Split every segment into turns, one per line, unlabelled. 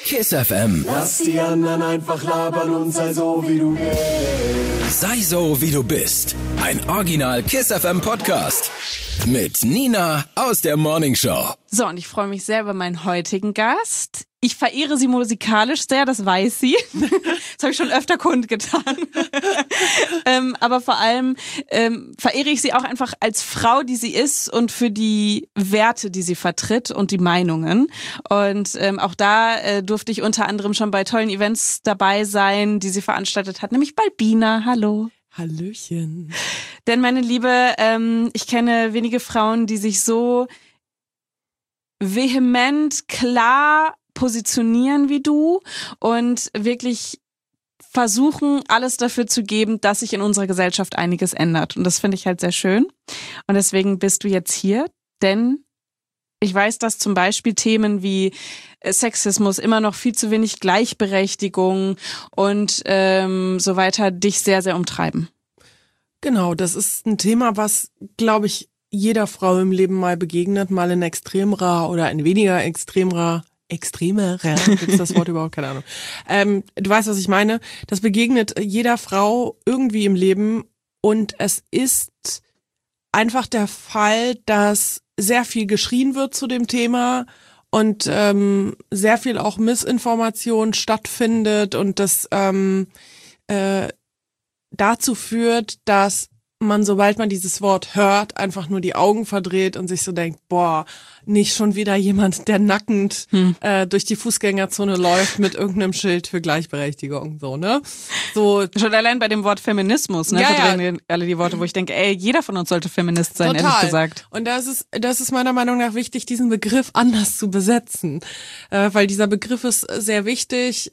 KISS FM.
Lass die anderen einfach labern und sei so, wie du bist.
Sei so, wie du bist. Ein Original KISS FM Podcast. Mit Nina aus der Morning Show.
So, und ich freue mich sehr über meinen heutigen Gast. Ich verehre sie musikalisch sehr, das weiß sie. Das habe ich schon öfter kundgetan. Aber vor allem verehre ich sie auch einfach als Frau, die sie ist und für die Werte, die sie vertritt und die Meinungen. Und auch da durfte ich unter anderem schon bei tollen Events dabei sein, die sie veranstaltet hat, nämlich Balbina. Hallo.
Hallöchen.
Denn meine Liebe, ich kenne wenige Frauen, die sich so vehement, klar positionieren wie du und wirklich versuchen, alles dafür zu geben, dass sich in unserer Gesellschaft einiges ändert. Und das finde ich halt sehr schön. Und deswegen bist du jetzt hier, denn ich weiß, dass zum Beispiel Themen wie Sexismus, immer noch viel zu wenig Gleichberechtigung und so weiter dich sehr, sehr umtreiben.
Genau, das ist ein Thema, was, glaube ich, jeder Frau im Leben mal begegnet, mal in extremerer oder in weniger extremerer, gibt's das Wort überhaupt? Keine Ahnung. Du weißt, was ich meine. Das begegnet jeder Frau irgendwie im Leben und es ist einfach der Fall, dass sehr viel geschrien wird zu dem Thema und sehr viel auch Missinformation stattfindet und das dazu führt, dass man, sobald man dieses Wort hört, einfach nur die Augen verdreht und sich so denkt, boah, nicht schon wieder jemand, der nackend durch die Fußgängerzone läuft mit irgendeinem Schild für Gleichberechtigung, so, ne? So.
Schon allein bei dem Wort Feminismus, ne?
Ja,
verdrängen alle die Worte, wo ich denke, jeder von uns sollte Feminist sein,
total.
Ehrlich gesagt.
Und das ist meiner Meinung nach wichtig, diesen Begriff anders zu besetzen, weil dieser Begriff ist sehr wichtig,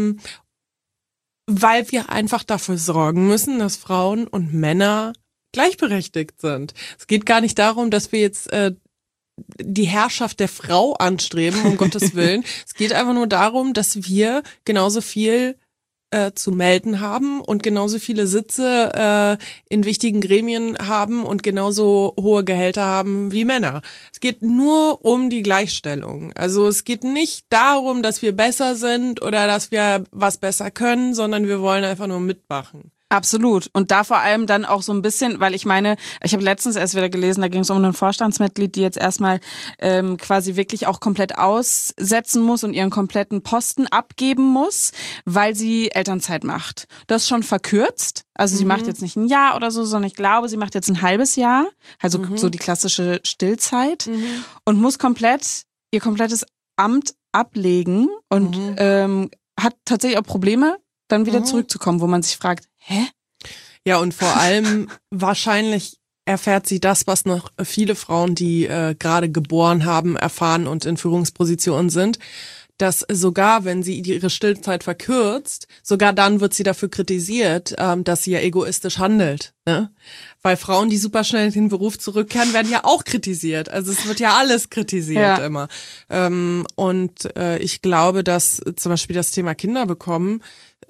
weil wir einfach dafür sorgen müssen, dass Frauen und Männer gleichberechtigt sind. Es geht gar nicht darum, dass wir jetzt die Herrschaft der Frau anstreben, um Gottes Willen. Es geht einfach nur darum, dass wir genauso viel zu melden haben und genauso viele Sitze in wichtigen Gremien haben und genauso hohe Gehälter haben wie Männer. Es geht nur um die Gleichstellung. Also es geht nicht darum, dass wir besser sind oder dass wir was besser können, sondern wir wollen einfach nur mitmachen.
Absolut. Und da vor allem dann auch so ein bisschen, weil ich meine, ich habe letztens erst wieder gelesen, da ging es um ein Vorstandsmitglied, die jetzt erstmal quasi wirklich auch komplett aussetzen muss und ihren kompletten Posten abgeben muss, weil sie Elternzeit macht. Das ist schon verkürzt. Also sie macht jetzt nicht ein Jahr oder so, sondern ich glaube, sie macht jetzt ein halbes Jahr, also so die klassische Stillzeit und muss ihr komplettes Amt ablegen und hat tatsächlich auch Probleme, dann wieder zurückzukommen, wo man sich fragt, hä?
Ja, und vor allem wahrscheinlich erfährt sie das, was noch viele Frauen, die gerade geboren haben, erfahren und in Führungspositionen sind, dass sogar, wenn sie ihre Stillzeit verkürzt, sogar dann wird sie dafür kritisiert, dass sie ja egoistisch handelt. Ne? Weil Frauen, die super schnell in den Beruf zurückkehren, werden ja auch kritisiert. Also es wird ja alles kritisiert immer. Ich glaube, dass zum Beispiel das Thema Kinder bekommen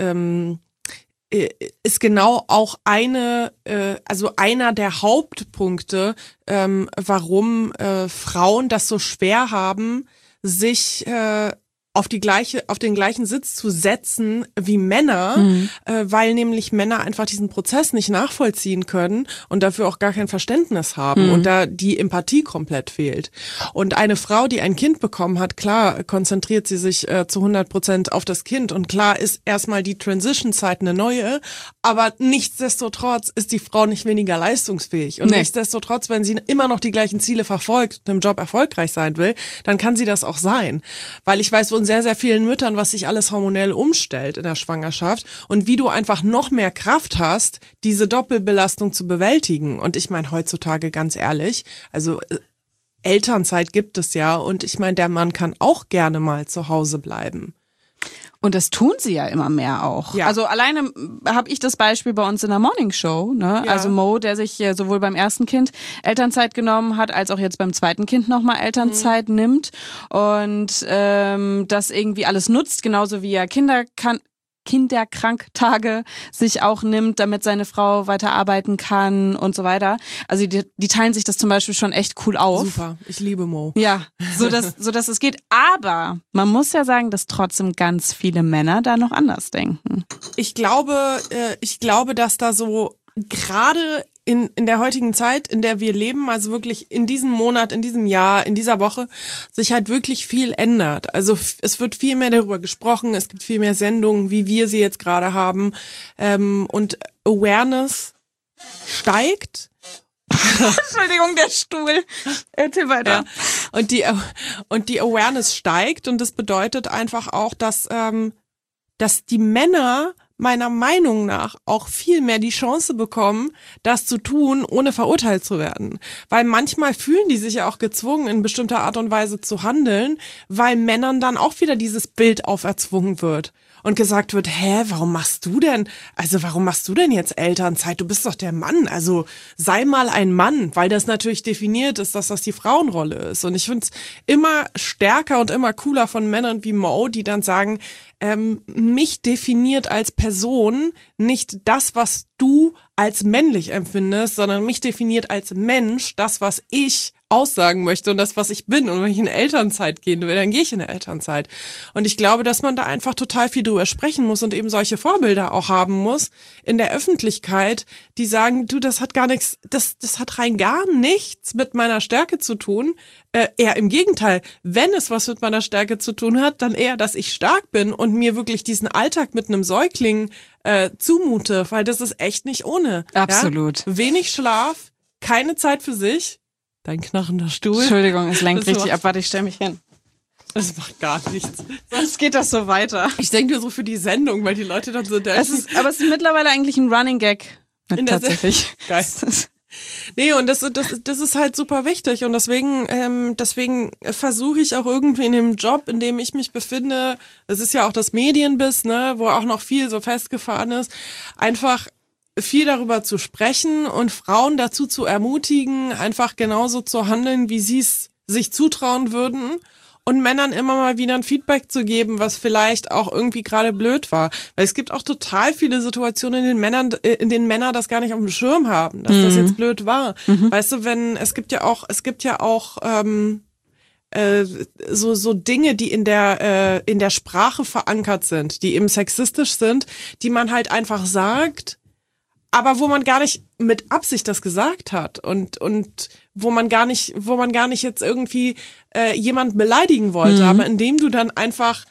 ist genau auch einer der Hauptpunkte, warum Frauen das so schwer haben, sich auf den gleichen Sitz zu setzen wie Männer, weil nämlich Männer einfach diesen Prozess nicht nachvollziehen können und dafür auch gar kein Verständnis haben und da die Empathie komplett fehlt. Und eine Frau, die ein Kind bekommen hat, klar konzentriert sie sich zu 100% auf das Kind und klar ist erstmal die Transition-Zeit eine neue, aber nichtsdestotrotz ist die Frau nicht weniger leistungsfähig und nichtsdestotrotz, wenn sie immer noch die gleichen Ziele verfolgt und im Job erfolgreich sein will, dann kann sie das auch sein. Weil ich weiß von sehr, sehr vielen Müttern, was sich alles hormonell umstellt in der Schwangerschaft und wie du einfach noch mehr Kraft hast, diese Doppelbelastung zu bewältigen. Und ich meine, heutzutage ganz ehrlich, also Elternzeit gibt es ja und ich meine, der Mann kann auch gerne mal zu Hause bleiben.
Und das tun sie ja immer mehr auch. Ja. Also alleine habe ich das Beispiel bei uns in der Morning Show, ne? Ja. Also Mo, der sich sowohl beim ersten Kind Elternzeit genommen hat, als auch jetzt beim zweiten Kind nochmal Elternzeit nimmt und das irgendwie alles nutzt, genauso wie er Kinderkranktage sich auch nimmt, damit seine Frau weiterarbeiten kann und so weiter. Also die teilen sich das zum Beispiel schon echt cool auf.
Super, ich liebe Mo.
Ja, so dass es geht. Aber man muss ja sagen, dass trotzdem ganz viele Männer da noch anders denken.
Ich glaube, dass da so gerade in der heutigen Zeit, in der wir leben, also wirklich in diesem Monat, in diesem Jahr, in dieser Woche, sich halt wirklich viel ändert. Also es wird viel mehr darüber gesprochen, es gibt viel mehr Sendungen, wie wir sie jetzt gerade haben, und Awareness steigt.
Entschuldigung, der Stuhl. Erzähl weiter.
Ja. Und die Awareness steigt und das bedeutet einfach auch, dass die Männer meiner Meinung nach auch viel mehr die Chance bekommen, das zu tun, ohne verurteilt zu werden. Weil manchmal fühlen die sich ja auch gezwungen, in bestimmter Art und Weise zu handeln, weil Männern dann auch wieder dieses Bild auferzwungen wird. Und gesagt wird, warum machst du denn jetzt Elternzeit? Du bist doch der Mann, also sei mal ein Mann, weil das natürlich definiert ist, dass das die Frauenrolle ist. Und ich finde es immer stärker und immer cooler von Männern wie Mo, die dann sagen, mich definiert als Person nicht das, was du als männlich empfindest, sondern mich definiert als Mensch das, was ich aussagen möchte und das, was ich bin. Und wenn ich in Elternzeit gehen will, dann gehe ich in Elternzeit. Und ich glaube, dass man da einfach total viel drüber sprechen muss und eben solche Vorbilder auch haben muss in der Öffentlichkeit, die sagen, du, das hat gar nichts, das hat rein gar nichts mit meiner Stärke zu tun. Eher im Gegenteil, wenn es was mit meiner Stärke zu tun hat, dann eher, dass ich stark bin und mir wirklich diesen Alltag mit einem Säugling zumute, weil das ist echt nicht ohne.
Absolut.
Ja? Wenig Schlaf, keine Zeit für sich. Dein knarrender Stuhl.
Entschuldigung, es lenkt richtig ab. Warte, ich stell mich hin.
Das macht gar nichts.
Sonst geht das so weiter.
Ich denke nur so für die Sendung, weil die Leute dann so denken.
Aber es ist mittlerweile eigentlich ein Running Gag. Tatsächlich.
Geil. Nee, und das ist halt super wichtig und deswegen versuche ich auch irgendwie in dem Job, in dem ich mich befinde, das ist ja auch das Medienbiss, ne, wo auch noch viel so festgefahren ist, einfach viel darüber zu sprechen und Frauen dazu zu ermutigen, einfach genauso zu handeln, wie sie es sich zutrauen würden. Und Männern immer mal wieder ein Feedback zu geben, was vielleicht auch irgendwie gerade blöd war. Weil es gibt auch total viele Situationen, in denen Männer das gar nicht auf dem Schirm haben, dass das jetzt blöd war. Weißt du, es gibt ja auch so Dinge, die in der Sprache verankert sind, die eben sexistisch sind, die man halt einfach sagt, aber wo man gar nicht mit Absicht das gesagt hat und wo man gar nicht jetzt irgendwie jemand beleidigen wollte, aber indem du dann einfach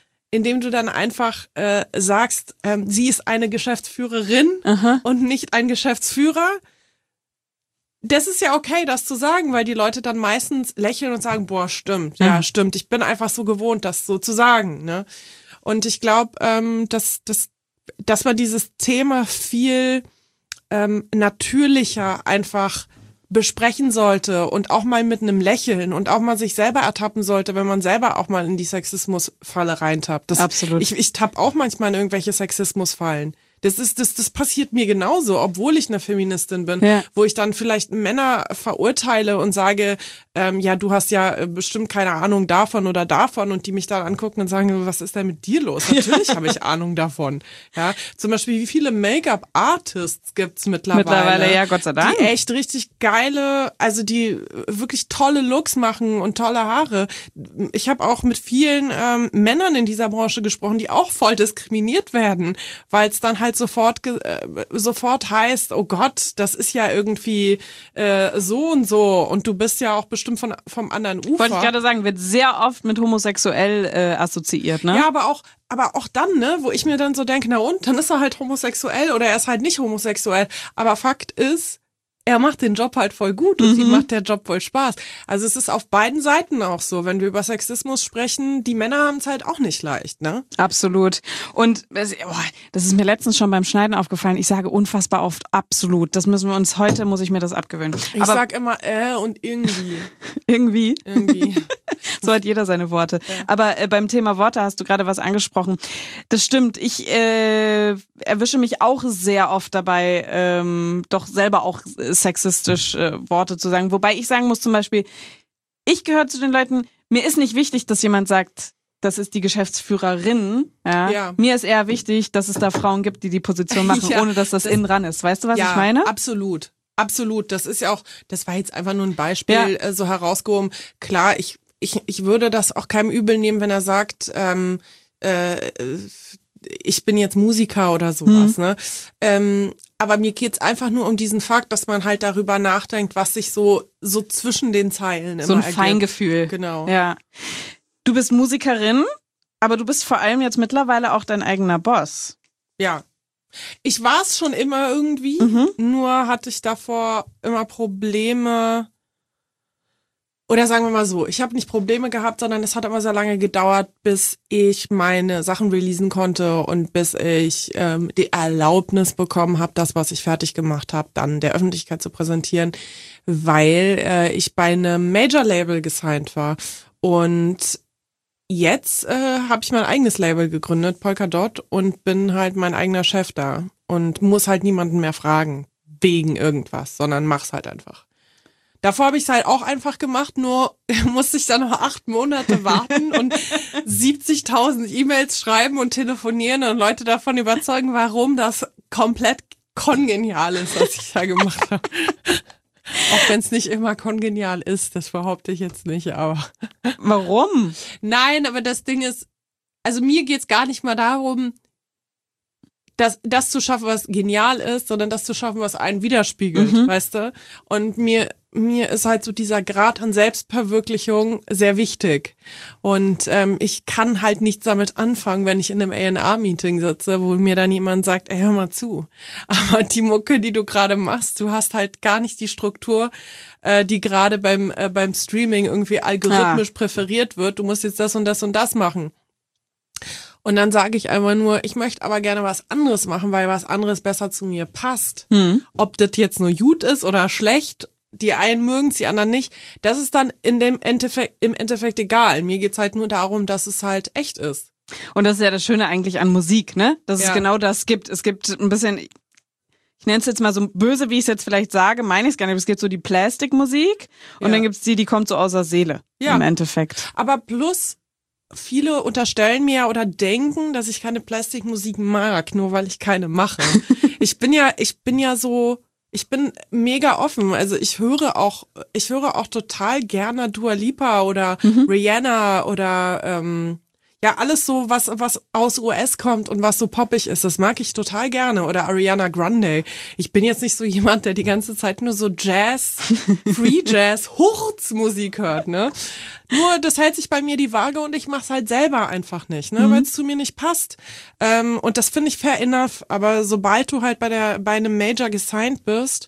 sagst, sie ist eine Geschäftsführerin und nicht ein Geschäftsführer. Das ist ja okay, das zu sagen, weil die Leute dann meistens lächeln und sagen, boah, stimmt, ja, stimmt, ich bin einfach so gewohnt, das so zu sagen, ne? Und ich glaube, dass man dieses Thema viel natürlicher einfach besprechen sollte und auch mal mit einem Lächeln und auch mal sich selber ertappen sollte, wenn man selber auch mal in die Sexismusfalle reintappt.
Absolut.
Ich tapp auch manchmal in irgendwelche Sexismusfallen. Das passiert mir genauso, obwohl ich eine Feministin bin, wo ich dann vielleicht Männer verurteile und sage, ja, du hast ja bestimmt keine Ahnung davon oder davon und die mich dann angucken und sagen, was ist denn mit dir los? Natürlich habe ich Ahnung davon. Ja, zum Beispiel, wie viele Make-up-Artists gibt's mittlerweile?
Ja, Gott sei Dank.
Die echt richtig geile, also die wirklich tolle Looks machen und tolle Haare. Ich habe auch mit vielen Männern in dieser Branche gesprochen, die auch voll diskriminiert werden, weil es dann halt sofort heißt, oh Gott, das ist ja irgendwie so und so und du bist ja auch bestimmt vom anderen Ufer.
Wollte ich gerade sagen, wird sehr oft mit homosexuell assoziiert, ne?
Ja, aber auch dann, ne, wo ich mir dann so denke, na und, dann ist er halt homosexuell oder er ist halt nicht homosexuell. Aber Fakt ist, er macht den Job halt voll gut und ihm macht der Job voll Spaß. Also es ist auf beiden Seiten auch so, wenn wir über Sexismus sprechen, die Männer haben es halt auch nicht leicht, ne?
Absolut. Und das ist mir letztens schon beim Schneiden aufgefallen. Ich sage unfassbar oft absolut. Heute muss ich mir das abgewöhnen.
Ich sag immer und irgendwie.
Irgendwie?
Irgendwie.
So hat jeder seine Worte. Ja. Aber beim Thema Worte hast du gerade was angesprochen. Das stimmt. Ich erwische mich auch sehr oft dabei, doch selber auch sexistisch Worte zu sagen. Wobei ich sagen muss zum Beispiel, ich gehöre zu den Leuten, mir ist nicht wichtig, dass jemand sagt, das ist die Geschäftsführerin.
Ja.
Mir ist eher wichtig, dass es da Frauen gibt, die die Position machen, ohne dass das innen dran ist. Weißt du, was ich meine?
Absolut. Absolut. Das ist ja auch, das war jetzt einfach nur ein Beispiel so herausgehoben. Klar, ich würde das auch keinem übel nehmen, wenn er sagt, ich bin jetzt Musiker oder sowas, ne? Aber mir geht's einfach nur um diesen Fakt, dass man halt darüber nachdenkt, was sich so zwischen den Zeilen immer
so ein
ergibt.
Feingefühl.
Genau.
Ja. Du bist Musikerin, aber du bist vor allem jetzt mittlerweile auch dein eigener Boss.
Ja. Ich war es schon immer irgendwie, nur hatte ich davor immer Probleme. Oder sagen wir mal so, ich habe nicht Probleme gehabt, sondern es hat immer sehr lange gedauert, bis ich meine Sachen releasen konnte und bis ich die Erlaubnis bekommen habe, das, was ich fertig gemacht habe, dann der Öffentlichkeit zu präsentieren, weil ich bei einem Major-Label gesigned war. Und jetzt habe ich mein eigenes Label gegründet, Polkadot, und bin halt mein eigener Chef da und muss halt niemanden mehr fragen wegen irgendwas, sondern mach's halt einfach. Davor habe ich es halt auch einfach gemacht, nur musste ich dann noch 8 Monate warten und 70.000 E-Mails schreiben und telefonieren und Leute davon überzeugen, warum das komplett kongenial ist, was ich da gemacht habe. Auch wenn es nicht immer kongenial ist, das behaupte ich jetzt nicht, aber.
Warum?
Nein, aber das Ding ist, also mir geht's gar nicht mal darum, das zu schaffen, was genial ist, sondern das zu schaffen, was einen widerspiegelt, weißt du? Und mir ist halt so dieser Grad an Selbstverwirklichung sehr wichtig. Und ich kann halt nichts damit anfangen, wenn ich in einem A&R-Meeting sitze, wo mir dann jemand sagt, ey, hör mal zu. Aber die Mucke, die du gerade machst, du hast halt gar nicht die Struktur, die gerade beim Streaming irgendwie algorithmisch präferiert wird. Du musst jetzt das und das und das machen. Und dann sage ich einfach nur, ich möchte aber gerne was anderes machen, weil was anderes besser zu mir passt. Ob das jetzt nur gut ist oder schlecht, die einen mögen's, die anderen nicht, das ist dann im Endeffekt egal. Mir geht's halt nur darum, dass es halt echt ist.
Und das ist ja das Schöne eigentlich an Musik, ne? Dass es genau das gibt. Es gibt ein bisschen, ich nenne es jetzt mal so böse, wie ich es jetzt vielleicht sage, meine ich es gar nicht, aber es gibt so die Plastikmusik und dann gibt's die kommt so aus der Seele im Endeffekt.
Aber plus viele unterstellen mir oder denken, dass ich keine Plastikmusik mag, nur weil ich keine mache. Ich bin mega offen. Also ich höre auch total gerne Dua Lipa oder Rihanna oder alles so, was aus US kommt und was so poppig ist. Das mag ich total gerne. Oder Ariana Grande. Ich bin jetzt nicht so jemand, der die ganze Zeit nur so Jazz, Free Jazz, Hurz-Musik hört, ne? Nur das hält sich bei mir die Waage und ich mach's halt selber einfach nicht, ne, weil es zu mir nicht passt. Und das finde ich fair enough. Aber sobald du halt bei einem Major gesigned bist,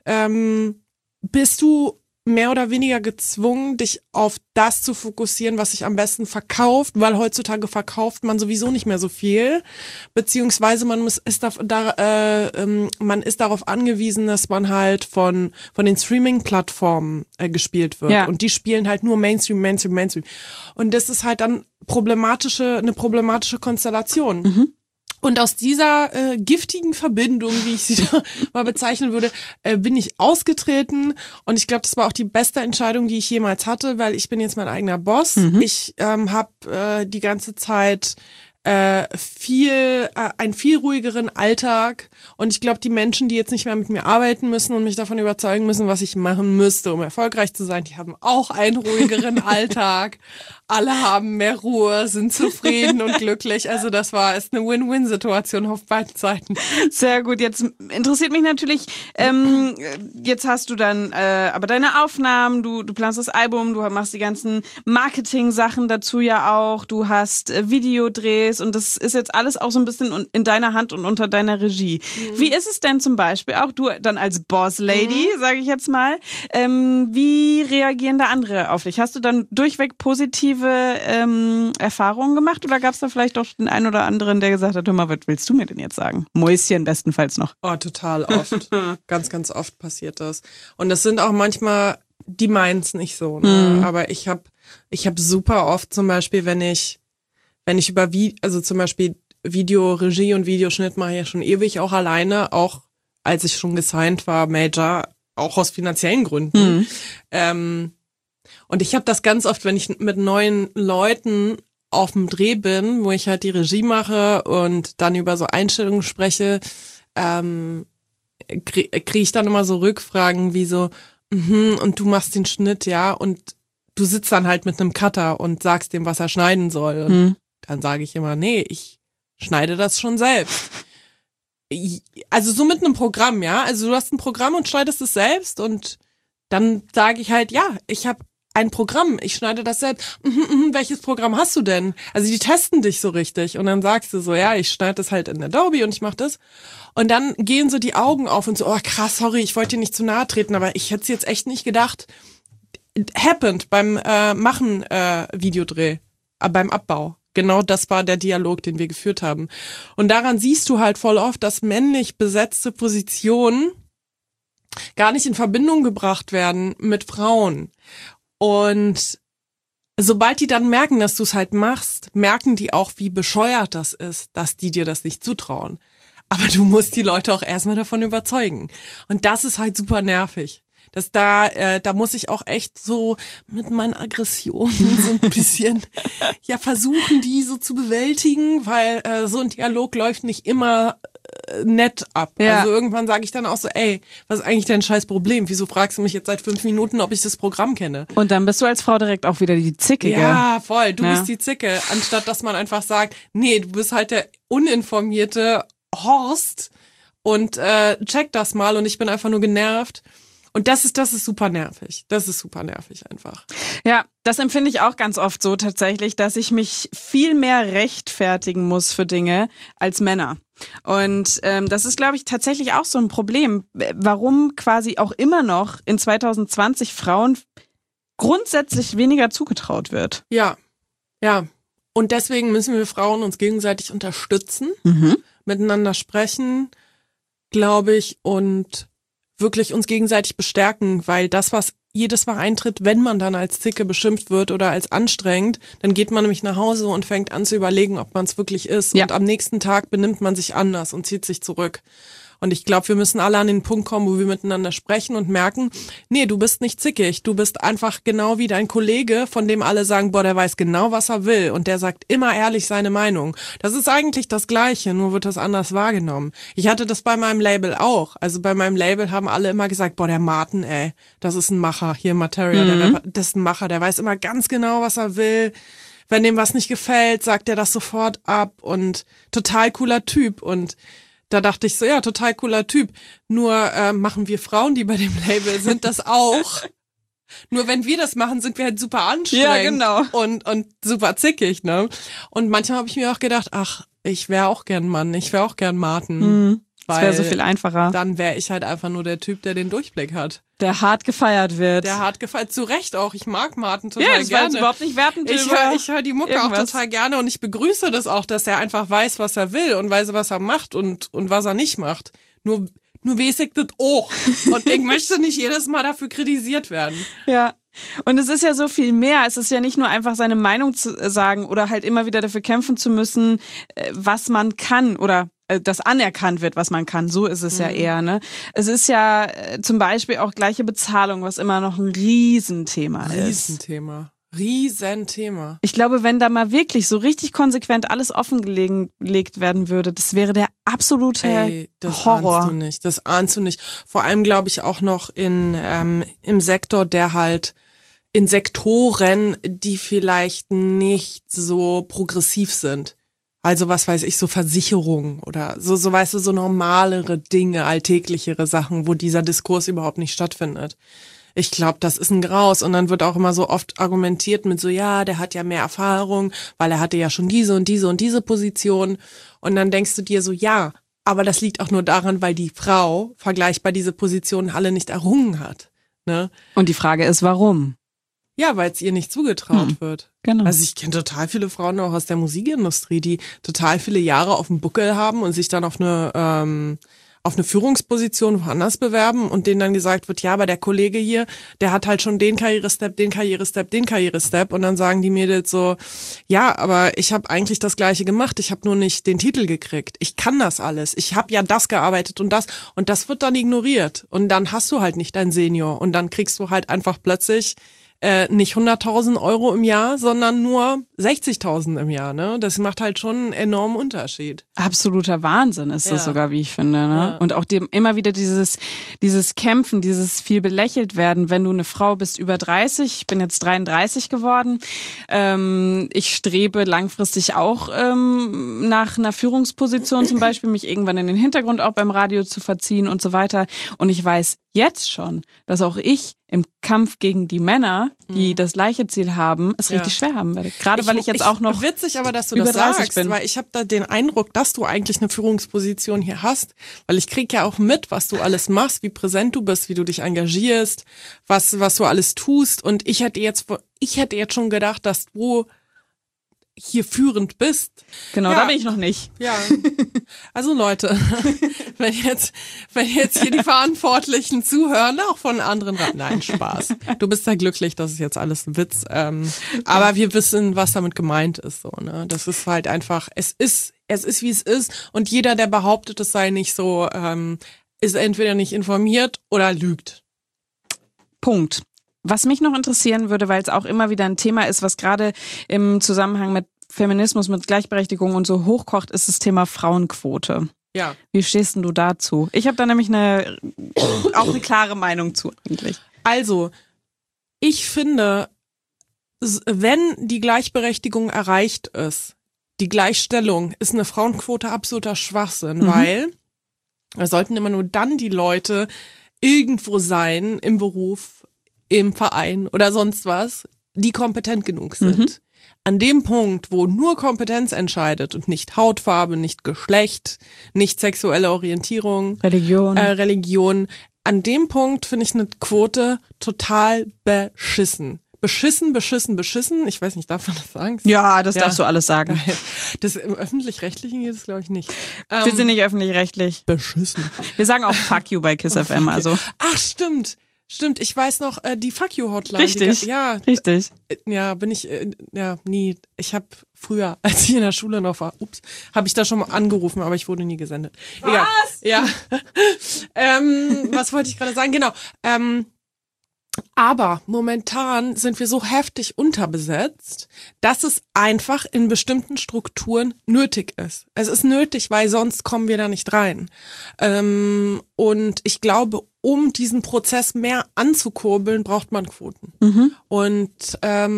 bist du mehr oder weniger gezwungen, dich auf das zu fokussieren, was sich am besten verkauft, weil heutzutage verkauft man sowieso nicht mehr so viel, beziehungsweise man ist darauf angewiesen, dass man halt von den Streaming-Plattformen gespielt wird und die spielen halt nur Mainstream. Und das ist halt dann eine problematische Konstellation. Und aus dieser giftigen Verbindung, wie ich sie mal bezeichnen würde, bin ich ausgetreten. Und ich glaube, das war auch die beste Entscheidung, die ich jemals hatte, weil ich bin jetzt mein eigener Boss. Ich habe die ganze Zeit einen viel ruhigeren Alltag. Und ich glaube, die Menschen, die jetzt nicht mehr mit mir arbeiten müssen und mich davon überzeugen müssen, was ich machen müsste, um erfolgreich zu sein, die haben auch einen ruhigeren Alltag. Alle haben mehr Ruhe, sind zufrieden und glücklich. Also ist eine Win-Win-Situation auf beiden Seiten.
Sehr gut. Jetzt interessiert mich natürlich, jetzt hast du dann aber deine Aufnahmen, du planst das Album, du machst die ganzen Marketing-Sachen dazu ja auch, du hast Videodrehs und das ist jetzt alles auch so ein bisschen in deiner Hand und unter deiner Regie. Wie ist es denn zum Beispiel auch, du dann als Boss-Lady, sage ich jetzt mal, wie reagieren da andere auf dich? Hast du dann durchweg positive Erfahrungen gemacht oder gab es da vielleicht auch den einen oder anderen, der gesagt hat, hör mal, was willst du mir denn jetzt sagen? Mäuschen bestenfalls noch.
Oh, total oft. Ganz, ganz oft passiert das. Und das sind auch manchmal, die meinen es nicht so. Ne? Aber ich hab super oft zum Beispiel, wenn ich über zum Beispiel Videoregie und Videoschnitt mache ich ja schon ewig auch alleine, auch als ich schon gesigned war, Major, auch aus finanziellen Gründen. Und ich habe das ganz oft, wenn ich mit neuen Leuten auf dem Dreh bin, wo ich halt die Regie mache und dann über so Einstellungen spreche, kriege ich dann immer so Rückfragen wie so, und du machst den Schnitt, ja, und du sitzt dann halt mit einem Cutter und sagst dem, was er schneiden soll. Und dann sage ich immer, nee, ich schneide das schon selbst. Also so mit einem Programm, ja. Also du hast ein Programm und schneidest es selbst und dann sage ich halt, ja, ich habe ein Programm, ich schneide das selbst. Welches Programm hast du denn? Also die testen dich so richtig und dann sagst du so, ja, ich schneide das halt in Adobe und ich mache das. Und dann gehen so die Augen auf und so, oh krass, sorry, ich wollte dir nicht zu nahe treten, aber ich hätte es jetzt echt nicht gedacht. It happened beim Machen Videodreh, beim Abbau. Genau das war der Dialog, den wir geführt haben. Und daran siehst du halt voll oft, dass männlich besetzte Positionen gar nicht in Verbindung gebracht werden mit Frauen. Und sobald die dann merken, dass du es halt machst, merken die auch, wie bescheuert das ist, dass die dir das nicht zutrauen. Aber du musst die Leute auch erstmal davon überzeugen. Und das ist halt super nervig. Dass da muss ich auch echt so mit meinen Aggressionen so ein bisschen versuchen, die so zu bewältigen, weil so ein Dialog läuft nicht immer nett ab. Ja. Also irgendwann sage ich dann auch so, ey, was ist eigentlich dein scheiß Problem? Wieso fragst du mich jetzt seit 5 Minuten, ob ich das Programm kenne?
Und dann bist du als Frau direkt auch wieder die Zickige.
Ja, voll. Du bist die Zicke. Anstatt, dass man einfach sagt, nee, du bist halt der uninformierte Horst und check das mal und ich bin einfach nur genervt. Und das ist super nervig. Das ist super nervig einfach.
Ja, das empfinde ich auch ganz oft so tatsächlich, dass ich mich viel mehr rechtfertigen muss für Dinge als Männer. Und das ist, glaube ich, tatsächlich auch so ein Problem, warum quasi auch immer noch in 2020 Frauen grundsätzlich weniger zugetraut wird.
Ja. Und deswegen müssen wir Frauen uns gegenseitig unterstützen, miteinander sprechen, glaube ich, und wirklich uns gegenseitig bestärken, weil das, was jedes Mal eintritt, wenn man dann als Zicke beschimpft wird oder als anstrengend, dann geht man nämlich nach Hause und fängt an zu überlegen, ob man es wirklich ist. Ja. Und am nächsten Tag benimmt man sich anders und zieht sich zurück. Und ich glaube, wir müssen alle an den Punkt kommen, wo wir miteinander sprechen und merken, nee, du bist nicht zickig, du bist einfach genau wie dein Kollege, von dem alle sagen, boah, der weiß genau, was er will und der sagt immer ehrlich seine Meinung. Das ist eigentlich das Gleiche, nur wird das anders wahrgenommen. Ich hatte das bei meinem Label auch. Also bei meinem Label haben alle immer gesagt, boah, der Martin, ey, das ist ein Macher, hier Materia, der Rapper, das ist ein Macher, der weiß immer ganz genau, was er will. Wenn dem was nicht gefällt, sagt er das sofort ab und total cooler Typ und da dachte ich so, ja, total cooler Typ. Nur machen wir Frauen, die bei dem Label sind, das auch. Nur wenn wir das machen, sind wir halt super anstrengend.
Ja, genau.
Und super zickig, ne? Und manchmal habe ich mir auch gedacht, ach, ich wäre auch gern Mann, ich wäre auch gern Martin.
Das wäre so viel einfacher.
Dann wäre ich halt einfach nur der Typ, der den Durchblick hat.
Der hart gefeiert wird.
Der hart gefeiert, zu Recht auch. Ich mag Martin total gerne.
Ja, das war überhaupt nicht wertend.
Ich hör die Mucke auch total gerne und ich begrüße das auch, dass er einfach weiß, was er will und weiß, was er macht und was er nicht macht. Nur weiß ich das auch. Und ich möchte nicht jedes Mal dafür kritisiert werden.
Ja. Und es ist ja so viel mehr. Es ist ja nicht nur einfach seine Meinung zu sagen oder halt immer wieder dafür kämpfen zu müssen, was man kann oder das anerkannt wird, was man kann. So ist es ja eher, ne? Es ist ja zum Beispiel auch gleiche Bezahlung, was immer noch ein Riesenthema ist. Riesenthema. Ich glaube, wenn da mal wirklich so richtig konsequent alles offengelegt werden würde, das wäre der absolute Horror.
Das ahnst du nicht. Vor allem glaube ich auch noch im Sektor, der halt in Sektoren, die vielleicht nicht so progressiv sind. Also was weiß ich, so Versicherungen oder so weißt du, so normalere Dinge, alltäglichere Sachen, wo dieser Diskurs überhaupt nicht stattfindet. Ich glaube, das ist ein Graus. Und dann wird auch immer so oft argumentiert mit so, ja, der hat ja mehr Erfahrung, weil er hatte ja schon diese und diese und diese Position. Und dann denkst du dir so, ja, aber das liegt auch nur daran, weil die Frau vergleichbar diese Positionen alle nicht errungen hat. Ne?
Und die Frage ist, warum?
Ja, weil es ihr nicht zugetraut wird.
Genau.
Also ich kenne total viele Frauen auch aus der Musikindustrie, die total viele Jahre auf dem Buckel haben und sich dann auf eine Führungsposition woanders bewerben und denen dann gesagt wird, ja, aber der Kollege hier, der hat halt schon den Karrierestep, den Karrierestep, den Karrierestep und dann sagen die Mädels so, ja, aber ich habe eigentlich das Gleiche gemacht, ich habe nur nicht den Titel gekriegt, ich kann das alles, ich habe ja das gearbeitet und das wird dann ignoriert und dann hast du halt nicht dein Senior und dann kriegst du halt einfach plötzlich nicht 100.000 Euro im Jahr, sondern nur 60.000 im Jahr. Ne? Das macht halt schon einen enormen Unterschied.
Absoluter Wahnsinn ist das sogar, wie ich finde. Ne?
Ja.
Und auch immer wieder dieses Kämpfen, dieses viel belächelt werden, wenn du eine Frau bist über 30, ich bin jetzt 33 geworden, ich strebe langfristig auch nach einer Führungsposition zum Beispiel, mich irgendwann in den Hintergrund auch beim Radio zu verziehen und so weiter. Und ich weiß jetzt schon, dass auch ich im Kampf gegen die Männer, die das gleiche Ziel haben, es richtig schwer haben werde. Gerade weil ich jetzt auch noch
witzig, aber dass du
über
das
30
sagst,
bin.
weil ich habe da den Eindruck, dass du eigentlich eine Führungsposition hier hast, weil ich krieg ja auch mit, was du alles machst, wie präsent du bist, wie du dich engagierst, was du alles tust, und ich hätte jetzt schon gedacht, dass du hier führend bist.
Genau,
Ja.
da bin ich noch nicht.
Ja, also Leute, wenn jetzt hier die Verantwortlichen zuhören, auch von anderen nein, Spaß. Du bist ja glücklich, das ist jetzt alles ein Witz, aber wir wissen, was damit gemeint ist, so, ne? Das ist halt einfach, es ist, wie es ist, und jeder, der behauptet, es sei nicht so, ist entweder nicht informiert oder lügt.
Punkt. Was mich noch interessieren würde, weil es auch immer wieder ein Thema ist, was gerade im Zusammenhang mit Feminismus, mit Gleichberechtigung und so hochkocht, ist das Thema Frauenquote.
Ja.
Wie stehst denn du dazu? Ich habe da nämlich auch eine klare Meinung zu eigentlich.
Also, ich finde, wenn die Gleichberechtigung erreicht ist, die Gleichstellung, ist eine Frauenquote absoluter Schwachsinn, weil da sollten immer nur dann die Leute irgendwo sein, im Beruf, im Verein oder sonst was, die kompetent genug sind. An dem Punkt, wo nur Kompetenz entscheidet und nicht Hautfarbe, nicht Geschlecht, nicht sexuelle Orientierung, Religion, an dem Punkt finde ich eine Quote total beschissen. Beschissen. Ich weiß nicht, darf man das sagen?
Ja, das darfst du alles sagen.
Das im Öffentlich-Rechtlichen geht es, glaube ich, nicht.
Wir sind nicht öffentlich-rechtlich.
Beschissen.
Wir sagen auch Fuck you bei Kiss FM. Also.
Ach, stimmt, ich weiß noch, die Fuck You Hotline.
Richtig, richtig.
Ja, bin ich, nie. Ich habe früher, als ich in der Schule noch war, habe ich da schon mal angerufen, aber ich wurde nie gesendet. Egal.
Was?
Ja. Was wollte ich gerade sagen? Genau. Aber momentan sind wir so heftig unterbesetzt, dass es einfach in bestimmten Strukturen nötig ist. Es ist nötig, weil sonst kommen wir da nicht rein. Und ich glaube, um diesen Prozess mehr anzukurbeln, braucht man Quoten. Und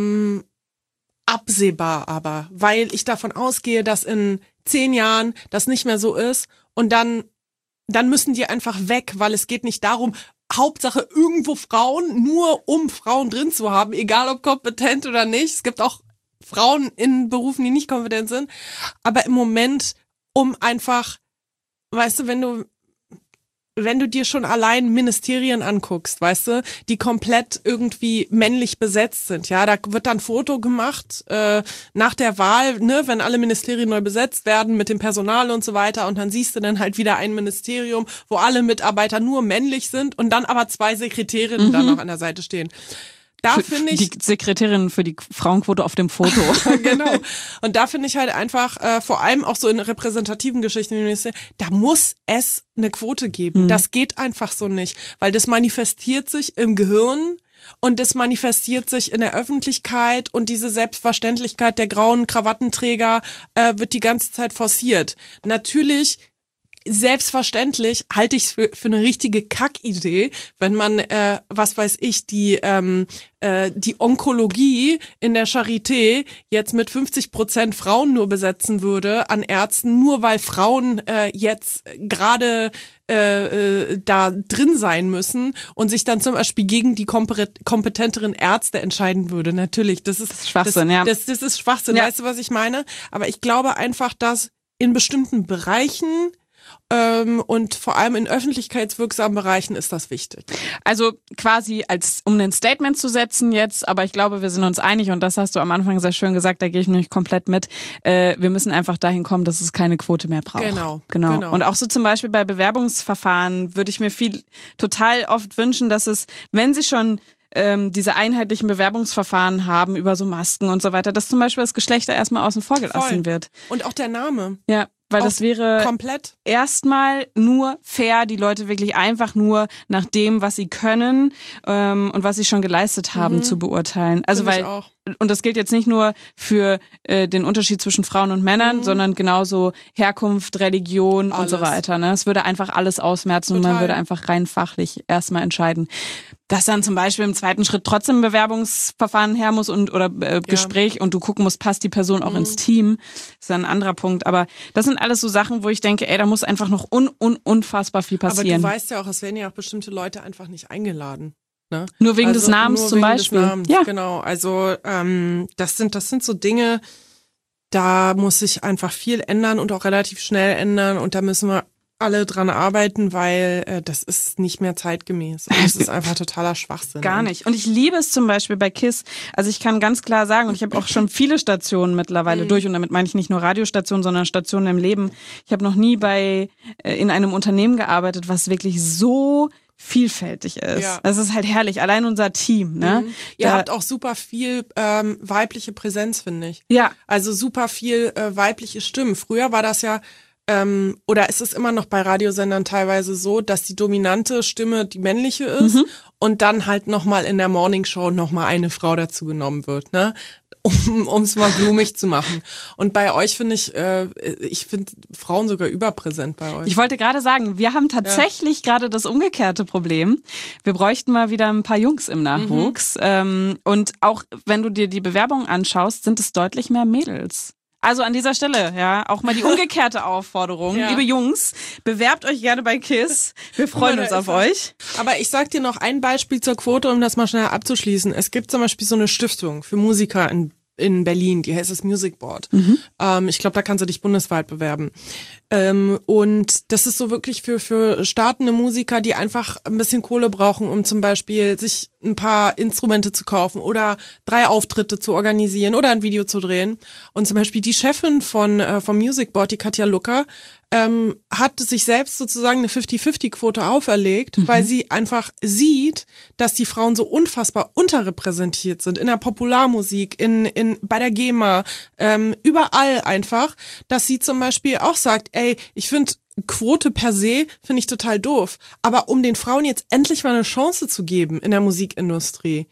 absehbar aber, weil ich davon ausgehe, dass in 10 Jahren das nicht mehr so ist, und dann müssen die einfach weg, weil es geht nicht darum, Hauptsache irgendwo Frauen, nur um Frauen drin zu haben, egal ob kompetent oder nicht. Es gibt auch Frauen in Berufen, die nicht kompetent sind. Aber im Moment, um einfach, weißt du, wenn du dir schon allein Ministerien anguckst, weißt du, die komplett irgendwie männlich besetzt sind, ja, da wird dann ein Foto gemacht nach der Wahl, ne, wenn alle Ministerien neu besetzt werden mit dem Personal und so weiter, und dann siehst du dann halt wieder ein Ministerium, wo alle Mitarbeiter nur männlich sind und dann aber 2 Sekretärinnen dann noch an der Seite stehen. Da finde ich
die Sekretärin für die Frauenquote auf dem Foto.
Genau. Und da finde ich halt einfach, vor allem auch so in repräsentativen Geschichten, da muss es eine Quote geben. Das geht einfach so nicht, weil das manifestiert sich im Gehirn und das manifestiert sich in der Öffentlichkeit, und diese Selbstverständlichkeit der grauen Krawattenträger wird die ganze Zeit forciert. Natürlich, selbstverständlich halte ich es für eine richtige Kackidee, wenn man, was weiß ich, die Onkologie in der Charité jetzt mit 50% Frauen nur besetzen würde an Ärzten, nur weil Frauen jetzt gerade da drin sein müssen und sich dann zum Beispiel gegen die kompetenteren Ärzte entscheiden würde. Natürlich, das ist
Schwachsinn,
das ist Schwachsinn, ja. Weißt du, was ich meine? Aber ich glaube einfach, dass in bestimmten Bereichen und vor allem in öffentlichkeitswirksamen Bereichen ist das wichtig.
Also quasi um ein Statement zu setzen jetzt, aber ich glaube, wir sind uns einig, und das hast du am Anfang sehr schön gesagt, da gehe ich nämlich komplett mit. Wir müssen einfach dahin kommen, dass es keine Quote mehr braucht. Genau. Und auch so zum Beispiel bei Bewerbungsverfahren würde ich mir total oft wünschen, dass es, wenn sie schon diese einheitlichen Bewerbungsverfahren haben über so Masken und so weiter, dass zum Beispiel das Geschlechter erstmal außen vor gelassen wird.
Und auch der Name.
Ja. weil das wäre
komplett
erstmal nur fair, die Leute wirklich einfach nur nach dem, was sie können und was sie schon geleistet haben, zu beurteilen. Also weil und das gilt jetzt nicht nur für den Unterschied zwischen Frauen und Männern, sondern genauso Herkunft, Religion und so weiter. Ne? Es würde einfach alles ausmerzen und man würde einfach rein fachlich erstmal entscheiden. Dass dann zum Beispiel im zweiten Schritt trotzdem ein Bewerbungsverfahren her muss oder Gespräch und du gucken musst, passt die Person auch ins Team, ist dann ein anderer Punkt. Aber das sind alles so Sachen, wo ich denke, da muss einfach noch unfassbar viel passieren.
Aber du weißt ja auch, es werden ja auch bestimmte Leute einfach nicht eingeladen. Ne?
Nur wegen des Namens zum Beispiel. Des Namens,
ja, genau. Also das sind so Dinge, da muss sich einfach viel ändern und auch relativ schnell ändern und da müssen wir alle dran arbeiten, weil das ist nicht mehr zeitgemäß. Und das ist einfach totaler Schwachsinn.
Gar nicht. Und ich liebe es zum Beispiel bei KISS. Also ich kann ganz klar sagen, und ich habe auch schon viele Stationen mittlerweile durch, und damit meine ich nicht nur Radiostationen, sondern Stationen im Leben. Ich habe noch nie in einem Unternehmen gearbeitet, was wirklich so vielfältig ist. Ja. Das ist halt herrlich. Allein unser Team, ne?
Ihr habt auch super viel weibliche Präsenz, finde ich.
Ja.
Also super viel weibliche Stimmen. Früher war das ja oder ist es immer noch bei Radiosendern teilweise so, dass die dominante Stimme die männliche ist und dann halt nochmal in der Morningshow nochmal eine Frau dazu genommen wird, ne? Um es mal blumig zu machen. Und bei euch finde ich finde Frauen sogar überpräsent bei euch.
Ich wollte gerade sagen, wir haben tatsächlich gerade das umgekehrte Problem. Wir bräuchten mal wieder ein paar Jungs im Nachwuchs. Und auch wenn du dir die Bewerbungen anschaust, sind es deutlich mehr Mädels. Also an dieser Stelle, auch mal die umgekehrte Aufforderung. Ja. Liebe Jungs, bewerbt euch gerne bei KISS. Wir freuen uns auf euch.
Aber ich sag dir noch ein Beispiel zur Quote, um das mal schnell abzuschließen. Es gibt zum Beispiel so eine Stiftung für Musiker in Berlin, die heißt das Music Board. Ich glaube, da kannst du dich bundesweit bewerben. Und das ist so wirklich für startende Musiker, die einfach ein bisschen Kohle brauchen, um zum Beispiel sich ein paar Instrumente zu kaufen oder 3 Auftritte zu organisieren oder ein Video zu drehen. Und zum Beispiel die Chefin vom Music Board, die Katja Lucker, hat sich selbst sozusagen eine 50-50-Quote auferlegt, weil sie einfach sieht, dass die Frauen so unfassbar unterrepräsentiert sind in der Popularmusik, bei der GEMA, überall einfach, dass sie zum Beispiel auch sagt, ich finde Quote per se finde ich total doof, aber um den Frauen jetzt endlich mal eine Chance zu geben in der Musikindustrie,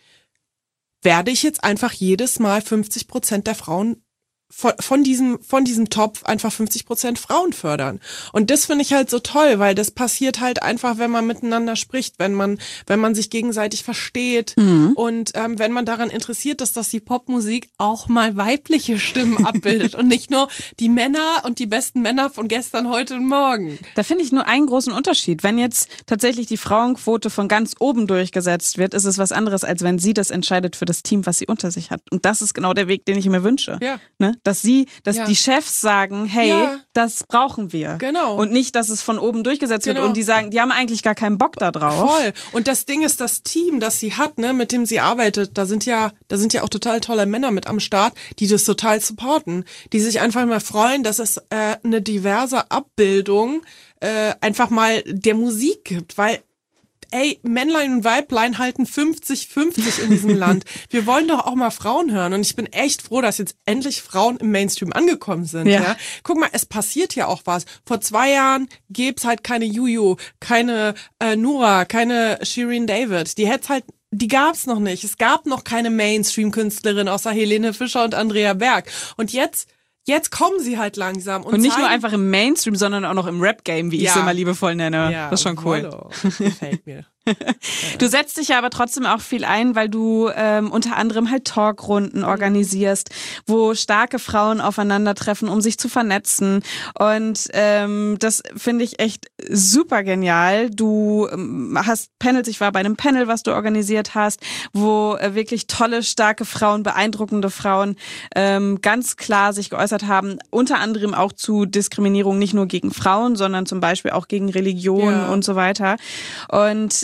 werde ich jetzt einfach jedes Mal 50% der Frauen von diesem Topf einfach 50% Frauen fördern. Und das finde ich halt so toll, weil das passiert halt einfach, wenn man miteinander spricht, wenn man sich gegenseitig versteht und wenn man daran interessiert ist, dass die Popmusik auch mal weibliche Stimmen abbildet und nicht nur die Männer und die besten Männer von gestern, heute und morgen.
Da finde ich nur einen großen Unterschied. Wenn jetzt tatsächlich die Frauenquote von ganz oben durchgesetzt wird, ist es was anderes, als wenn sie das entscheidet für das Team, was sie unter sich hat. Und das ist genau der Weg, den ich mir wünsche. Ja. Ne? Dass die Chefs sagen, hey, das brauchen wir. Genau. Und nicht, dass es von oben durchgesetzt wird und die sagen, die haben eigentlich gar keinen Bock da drauf.
Voll. Und das Ding ist, das Team, das sie hat, ne, mit dem sie arbeitet, da sind ja auch total tolle Männer mit am Start, die das total supporten, die sich einfach mal freuen, dass es eine diverse Abbildung einfach mal der Musik gibt, weil Männlein und Weiblein halten 50-50 in diesem Land. Wir wollen doch auch mal Frauen hören. Und ich bin echt froh, dass jetzt endlich Frauen im Mainstream angekommen sind. Ja. Guck mal, es passiert ja auch was. Vor 2 Jahren gäb's halt keine Juju, keine Nora, keine Shirin David. Die gab's noch nicht. Es gab noch keine Mainstream-Künstlerin außer Helene Fischer und Andrea Berg. Und jetzt kommen sie halt langsam.
Und nicht nur einfach im Mainstream, sondern auch noch im Rap-Game, wie ich es immer liebevoll nenne. Ja, das ist schon cool.
Gefällt mir.
Du setzt dich ja aber trotzdem auch viel ein, weil du unter anderem halt Talkrunden organisierst, wo starke Frauen aufeinandertreffen, um sich zu vernetzen. Und das finde ich echt super genial. Du hast Panels, ich war bei einem Panel, was du organisiert hast, wo wirklich tolle, starke Frauen, beeindruckende Frauen ganz klar sich geäußert haben, unter anderem auch zu Diskriminierung nicht nur gegen Frauen, sondern zum Beispiel auch gegen Religion und so weiter. Und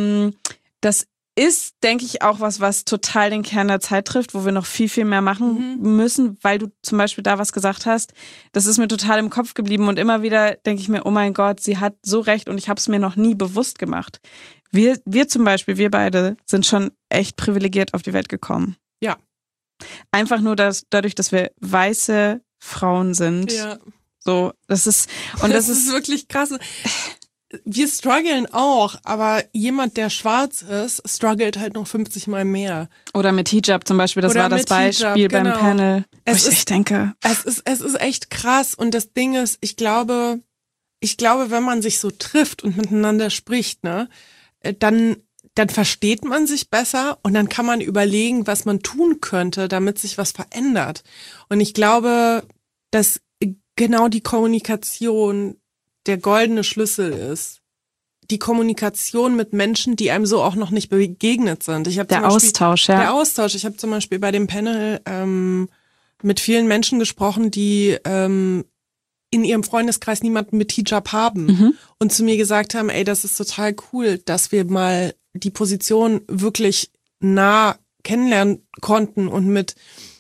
das ist, denke ich, auch was total den Kern der Zeit trifft, wo wir noch viel, viel mehr machen müssen, weil du zum Beispiel da was gesagt hast. Das ist mir total im Kopf geblieben und immer wieder denke ich mir, oh mein Gott, sie hat so recht und ich habe es mir noch nie bewusst gemacht. Wir zum Beispiel, wir beide sind schon echt privilegiert auf die Welt gekommen.
Ja.
Einfach nur dadurch, dass wir weiße Frauen sind.
Ja.
So, das ist
wirklich krass. Wir strugglen auch, aber jemand, der schwarz ist, struggelt halt noch 50 Mal mehr.
Oder mit Hijab zum Beispiel, das
Oder
war das
mit
Beispiel
Hijab,
beim
genau.
Panel. Ich denke.
Es ist echt krass und das Ding ist, ich glaube, wenn man sich so trifft und miteinander spricht, ne, dann versteht man sich besser und dann kann man überlegen, was man tun könnte, damit sich was verändert. Und ich glaube, dass genau die Kommunikation der goldene Schlüssel ist. Die Kommunikation mit Menschen, die einem so auch noch nicht begegnet sind. Der Austausch. Ich habe zum Beispiel bei dem Panel mit vielen Menschen gesprochen, die in ihrem Freundeskreis niemanden mit Hijab haben und zu mir gesagt haben, ey, das ist total cool, dass wir mal die Position wirklich nah kennenlernen konnten und mit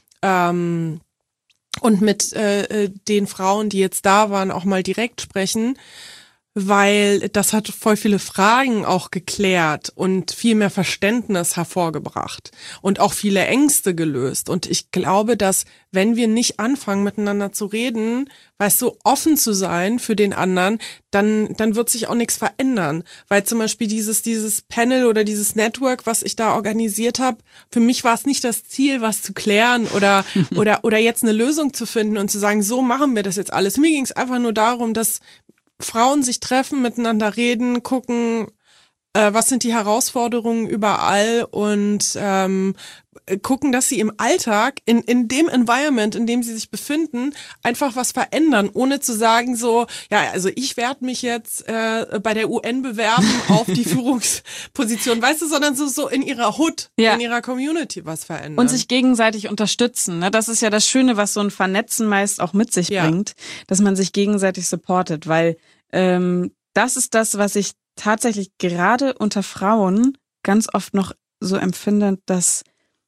den Frauen, die jetzt da waren, auch mal direkt sprechen, weil das hat voll viele Fragen auch geklärt und viel mehr Verständnis hervorgebracht und auch viele Ängste gelöst. Und ich glaube, dass wenn wir nicht anfangen, miteinander zu reden, weißt du, offen zu sein für den anderen, dann wird sich auch nichts verändern. Weil zum Beispiel dieses Panel oder dieses Network, was ich da organisiert habe, für mich war es nicht das Ziel, was zu klären oder jetzt eine Lösung zu finden und zu sagen, so machen wir das jetzt alles. Mir ging es einfach nur darum, dass Frauen sich treffen, miteinander reden, gucken, was sind die Herausforderungen überall und gucken, dass sie im Alltag, in dem Environment, in dem sie sich befinden, einfach was verändern, ohne zu sagen so, ja, also ich werde mich jetzt bei der UN bewerben auf die Führungsposition, weißt du, sondern so in ihrer Hood, in ihrer Community was verändern.
Und sich gegenseitig unterstützen. Ne? Das ist ja das Schöne, was so ein Vernetzen meist auch mit sich bringt, dass man sich gegenseitig supportet, weil das ist das, was ich tatsächlich gerade unter Frauen ganz oft noch so empfinde, dass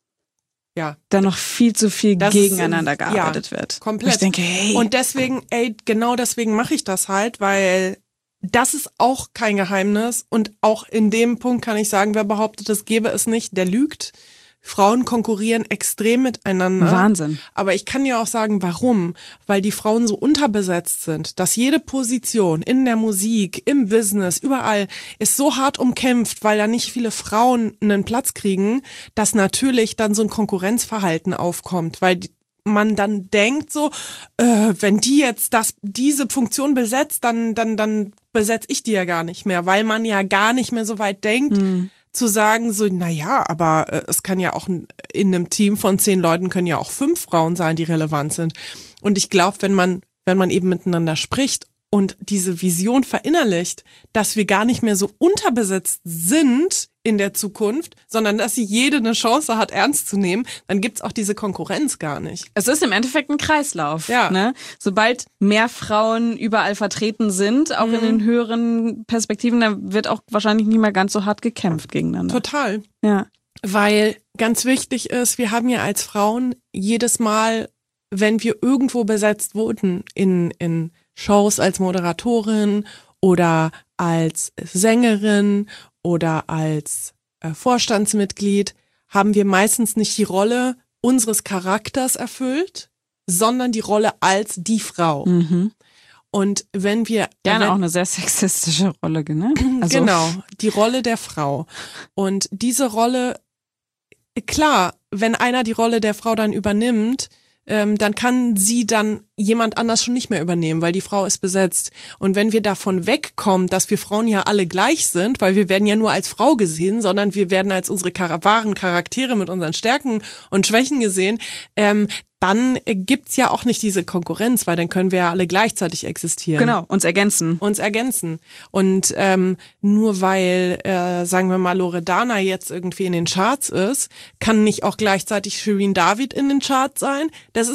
da noch viel zu viel gegeneinander gearbeitet wird.
Komplett.
Ich denke, hey.
Und deswegen, genau deswegen mache ich das halt, weil das ist auch kein Geheimnis und auch in dem Punkt kann ich sagen, wer behauptet, es gäbe es nicht, der lügt. Frauen konkurrieren extrem miteinander.
Wahnsinn.
Aber ich kann ja auch sagen, warum? Weil die Frauen so unterbesetzt sind, dass jede Position in der Musik, im Business, überall ist so hart umkämpft, weil da nicht viele Frauen einen Platz kriegen, dass natürlich dann so ein Konkurrenzverhalten aufkommt, weil man dann denkt so, wenn die jetzt diese Funktion besetzt, dann besetze ich die ja gar nicht mehr, weil man ja gar nicht mehr so weit denkt, zu sagen so, aber es kann ja auch in einem Team von 10 Leuten können ja auch 5 Frauen sein, die relevant sind. Und ich glaube, wenn man eben miteinander spricht und diese Vision verinnerlicht, dass wir gar nicht mehr so unterbesetzt sind in der Zukunft, sondern dass jede eine Chance hat, ernst zu nehmen, dann gibt's auch diese Konkurrenz gar nicht.
Es ist im Endeffekt ein Kreislauf.
Ja.
Ne? Sobald mehr Frauen überall vertreten sind, auch in den höheren Perspektiven, dann wird auch wahrscheinlich nicht mehr ganz so hart gekämpft gegeneinander.
Total.
Ja.
Weil ganz wichtig ist, wir haben ja als Frauen jedes Mal, wenn wir irgendwo besetzt wurden, in Shows als Moderatorin oder als Sängerin oder als Vorstandsmitglied, haben wir meistens nicht die Rolle unseres Charakters erfüllt, sondern die Rolle als die Frau. Und wenn wir...
Gerne auch eine sehr sexistische Rolle, ne? Also.
Genau, die Rolle der Frau. Und diese Rolle, klar, wenn einer die Rolle der Frau dann übernimmt, dann kann sie dann jemand anders schon nicht mehr übernehmen, weil die Frau ist besetzt. Und wenn wir davon wegkommen, dass wir Frauen ja alle gleich sind, weil wir werden ja nur als Frau gesehen, sondern wir werden als unsere wahren Charaktere mit unseren Stärken und Schwächen gesehen, dann gibt's ja auch nicht diese Konkurrenz, weil dann können wir ja alle gleichzeitig existieren.
Genau, uns ergänzen.
Und nur weil, sagen wir mal, Loredana jetzt irgendwie in den Charts ist, kann nicht auch gleichzeitig Shirin David in den Charts sein.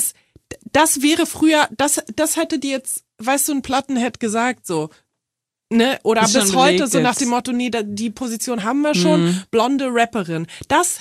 Das wäre früher, das hätte die jetzt, weißt du, ein Plattenhead gesagt, so. Ne? Oder bis heute so nach dem Motto, nee, die Position haben wir schon, blonde Rapperin. Das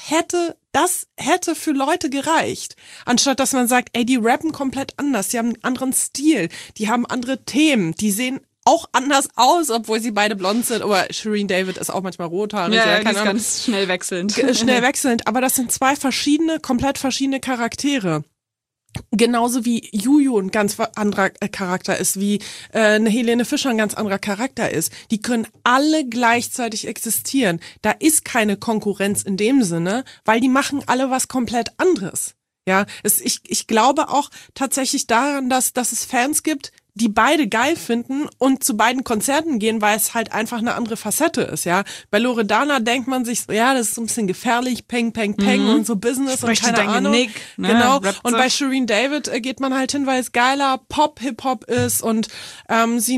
hätte für Leute gereicht. Anstatt dass man sagt, ey, die rappen komplett anders, die haben einen anderen Stil, die haben andere Themen, die sehen auch anders aus, obwohl sie beide blond sind. Aber Shirin David ist auch manchmal rothaarig.
Ja, die ist ganz schnell wechselnd.
Schnell wechselnd, aber das sind 2 komplett verschiedene Charaktere. Genauso wie Juju ein ganz anderer Charakter ist, wie eine Helene Fischer ein ganz anderer Charakter ist. Die können alle gleichzeitig existieren. Da ist keine Konkurrenz in dem Sinne, weil die machen alle was komplett anderes. Ja, ich glaube auch tatsächlich daran, dass es Fans gibt, die beide geil finden und zu beiden Konzerten gehen, weil es halt einfach eine andere Facette ist, ja. Bei Loredana denkt man sich, ja, das ist so ein bisschen gefährlich, peng, peng, peng und so Business und keine Ahnung.
Nick, ne?
Genau. Und bei Shireen David geht man halt hin, weil es geiler Pop-Hip-Hop ist und sie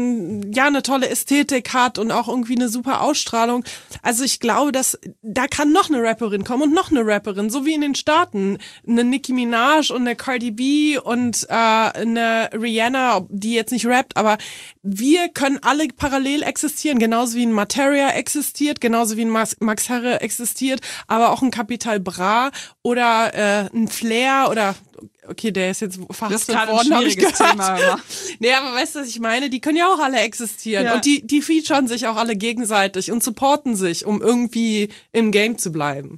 eine tolle Ästhetik hat und auch irgendwie eine super Ausstrahlung. Also ich glaube, dass da kann noch eine Rapperin kommen und noch eine Rapperin, so wie in den Staaten. Eine Nicki Minaj und eine Cardi B und eine Rihanna, die jetzt nicht rappt, aber wir können alle parallel existieren, genauso wie ein Materia existiert, genauso wie ein Max Herre existiert, aber auch ein Capital Bra oder ein Flair oder okay, der ist jetzt verhaftet worden, habe ich gehört. Thema, nee, aber weißt du, was ich meine? Die können ja auch alle existieren und die featuren sich auch alle gegenseitig und supporten sich, um irgendwie im Game zu bleiben.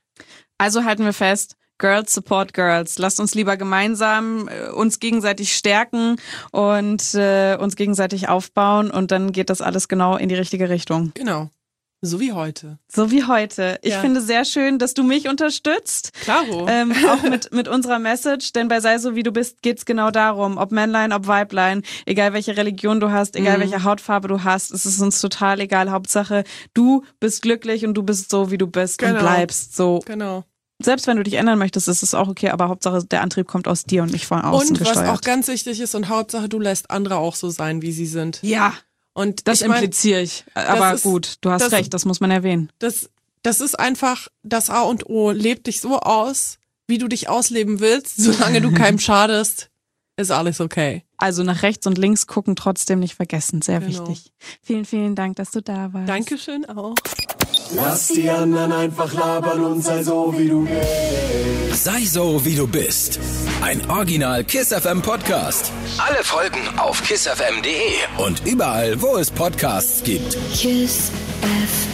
Also halten wir fest, Girls support Girls. Lasst uns lieber gemeinsam uns gegenseitig stärken und uns gegenseitig aufbauen und dann geht das alles genau in die richtige Richtung.
Genau. So wie heute.
So wie heute. Ich finde sehr schön, dass du mich unterstützt.
Klaro.
Auch mit unserer Message, denn bei Sei so wie du bist geht's genau darum, ob Männlein, ob Weiblein, egal welche Religion du hast, egal welche Hautfarbe du hast, es ist uns total egal. Hauptsache, du bist glücklich und du bist so, wie du bist und bleibst so.
Genau.
Selbst wenn du dich ändern möchtest, ist es auch okay, aber Hauptsache der Antrieb kommt aus dir und nicht von außen gesteuert.
Und was auch ganz wichtig ist und Hauptsache du lässt andere auch so sein, wie sie sind.
Ja,
und
das impliziere ich. Aber gut, du hast recht, das muss man erwähnen.
Das ist einfach das A und O. Leb dich so aus, wie du dich ausleben willst, solange du keinem schadest, ist alles okay.
Also nach rechts und links gucken trotzdem nicht vergessen, sehr wichtig. Vielen, vielen Dank, dass du da warst.
Dankeschön auch.
Lass die anderen einfach labern und sei so, wie du bist.
Sei so, wie du bist. Ein Original Kiss FM Podcast. Alle Folgen auf kissfm.de und überall, wo es Podcasts gibt.
Kiss FM.